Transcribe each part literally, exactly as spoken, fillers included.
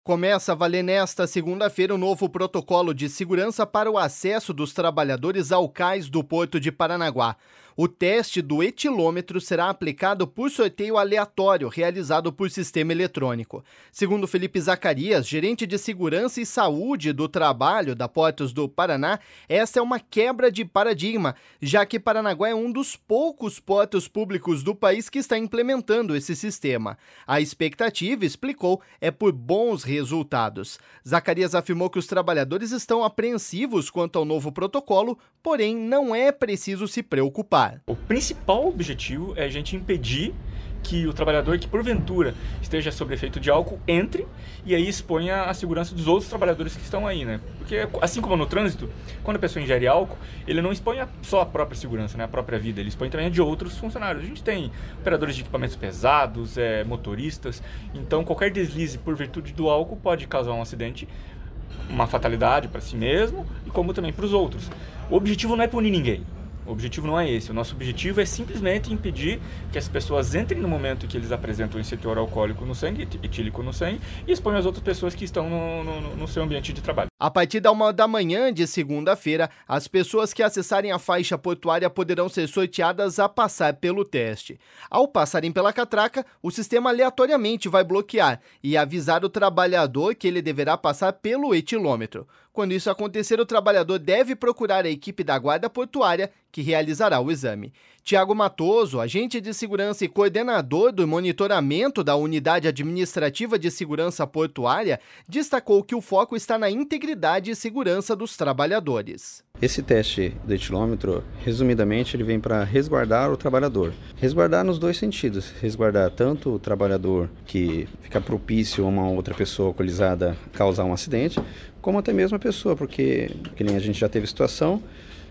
Começa a valer nesta segunda-feira o novo protocolo de segurança para o acesso dos trabalhadores ao cais do Porto de Paranaguá. O teste do etilômetro será aplicado por sorteio aleatório realizado por sistema eletrônico. Segundo Felipe Zacarias, gerente de segurança e saúde do trabalho da Portos do Paraná, essa é uma quebra de paradigma, já que Paranaguá é um dos poucos portos públicos do país que está implementando esse sistema. A expectativa, explicou, é por bons resultados. Zacarias afirmou que os trabalhadores estão apreensivos quanto ao novo protocolo, porém não é preciso se preocupar. O principal objetivo é a gente impedir que o trabalhador que porventura esteja sob efeito de álcool entre e aí exponha a segurança dos outros trabalhadores que estão aí, né? Porque assim como no trânsito, quando a pessoa ingere álcool, ele não expõe só a própria segurança, né? A própria vida, ele expõe também a de outros funcionários. A gente tem operadores de equipamentos pesados, é, motoristas, então qualquer deslize por virtude do álcool pode causar um acidente, uma fatalidade para si mesmo e como também para os outros. O objetivo não é punir ninguém. O objetivo não é esse. O nosso objetivo é simplesmente impedir que as pessoas entrem no momento que eles apresentam esse teor alcoólico no sangue, etílico no sangue, e exponham as outras pessoas que estão no, no, no seu ambiente de trabalho. A partir da uma da manhã de segunda-feira, as pessoas que acessarem a faixa portuária poderão ser sorteadas a passar pelo teste. Ao passarem pela catraca, o sistema aleatoriamente vai bloquear e avisar o trabalhador que ele deverá passar pelo etilômetro. Quando isso acontecer, o trabalhador deve procurar a equipe da Guarda Portuária, que realizará o exame. Tiago Matoso, agente de segurança e coordenador do monitoramento da Unidade Administrativa de Segurança Portuária, destacou que o foco está na integridade e segurança dos trabalhadores. Esse teste do etilômetro, resumidamente, ele vem para resguardar o trabalhador. Resguardar nos dois sentidos. Resguardar tanto o trabalhador que fica propício a uma outra pessoa alcoolizada causar um acidente, como até mesmo a pessoa, porque que nem a gente já teve situação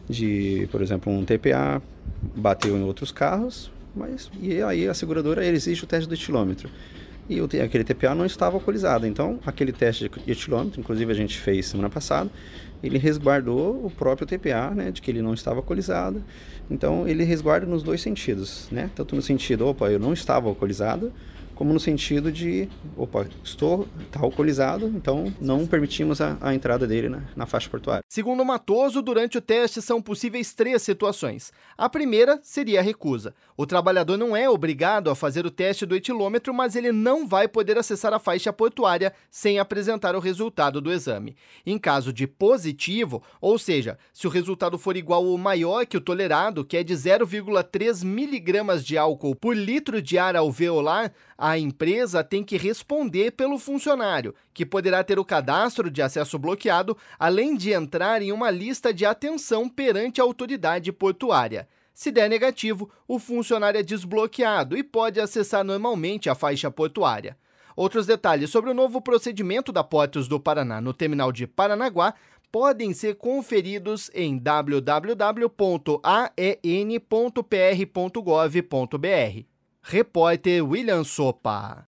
de, por exemplo, um T P A bateu em outros carros, mas e aí a seguradora exige o teste do etilômetro. E aquele T P A não estava alcoolizado, então aquele teste de etilômetro, inclusive a gente fez semana passada, ele resguardou o próprio T P A, né, de que ele não estava alcoolizado. Então ele resguarda nos dois sentidos, né, tanto no sentido, opa, eu não estava alcoolizado, como no sentido de, opa, estou tá alcoolizado, então não permitimos a, a entrada dele na, na faixa portuária. Segundo Matoso, durante o teste são possíveis três situações. A primeira seria a recusa. O trabalhador não é obrigado a fazer o teste do etilômetro, mas ele não vai poder acessar a faixa portuária sem apresentar o resultado do exame. Em caso de positivo, ou seja, se o resultado for igual ou maior que o tolerado, que é de zero vírgula três miligramas de álcool por litro de ar alveolar, a empresa tem que responder pelo funcionário, que poderá ter o cadastro de acesso bloqueado, além de entrar em uma lista de atenção perante a autoridade portuária. Se der negativo, o funcionário é desbloqueado e pode acessar normalmente a faixa portuária. Outros detalhes sobre o novo procedimento da Portos do Paraná no terminal de Paranaguá podem ser conferidos em w w w ponto a e n ponto p r ponto gov ponto b r. Repórter William Sopa.